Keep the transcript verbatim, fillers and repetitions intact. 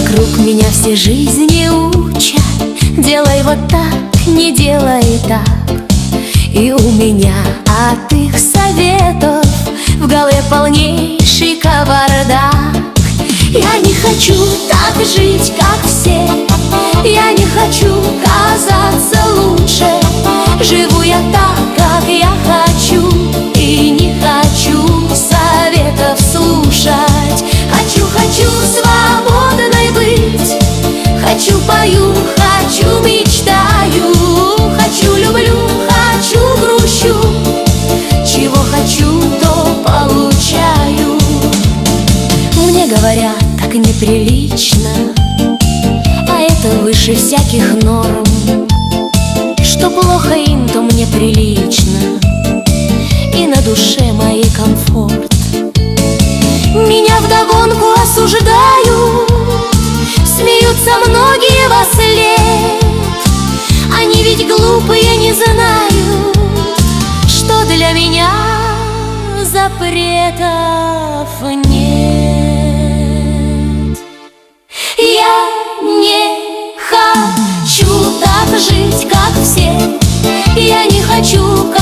Вокруг меня все жизни учат: делай вот так, не делай так. И у меня от их советов в голове полнейший кавардак. Я не хочу так жить, как все, я не хочу казаться лучше. Живу я так, как я хочу, и не хочу советов слушать. Хочу, хочу свободной быть, хочу, пою, хочу, мечтаю. Хочу, люблю, хочу, грущу, чего хочу, то получаю. Мне говорят, так неприлично, а это выше всяких норм. Что плохо им, то мне прилично, и на душе моей комфорт. Меня вдогонку осуждают, смеются многие во след. Они ведь глупые, не знают, что для меня запретов нет. Я не хочу так жить, как все, я не хочу